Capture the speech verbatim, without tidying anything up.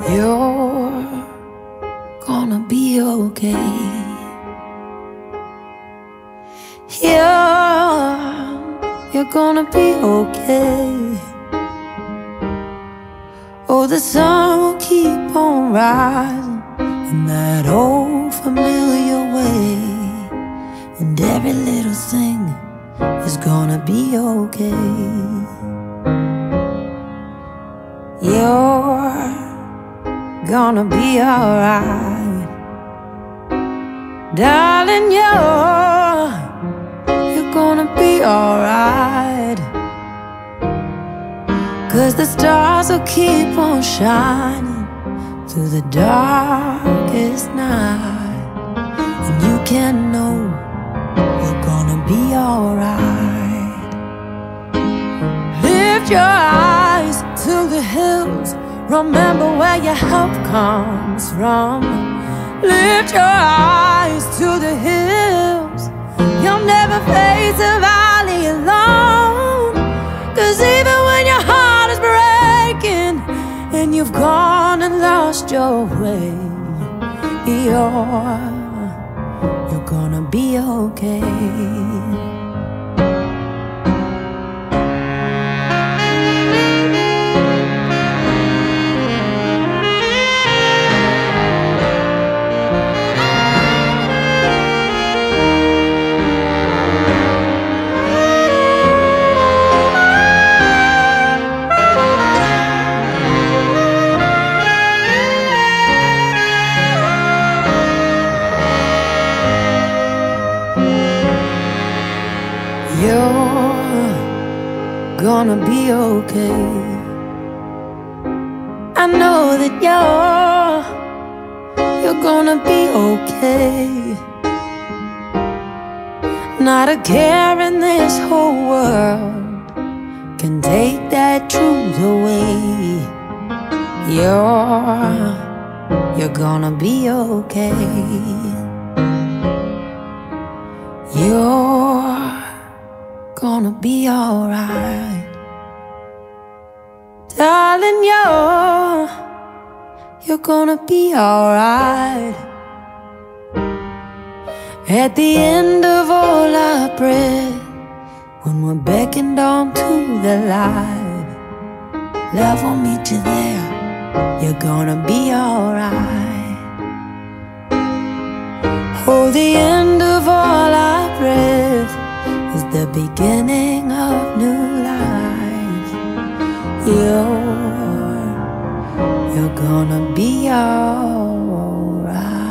You're gonna be okay. Yeah, you're gonna be okay. Oh, the sun will keep on rising in that old familiar way, and every little thing is gonna be okay. You're gonna be alright, darling. You're you're gonna be alright, 'cause the stars will keep on shining through the darkest night, and you can know you're gonna be alright. Lift your eyes to the hills, remember where your help comes from. Lift your eyes to the hills, you'll never face a valley alone. 'Cause even when your heart is breaking and you've gone and lost your way, you're, you're gonna be okay. You're gonna be okay. I know that you're You're gonna be okay. Not a care in this whole world can take that truth away. You're You're gonna be okay. You're gonna be alright, darling. You're You're gonna be alright. At the end of all our breath, when we're beckoned on to the light, love will meet you there. You're gonna be alright. Oh, the end of all our breath is the beginning of new life. You're, you're gonna be alright.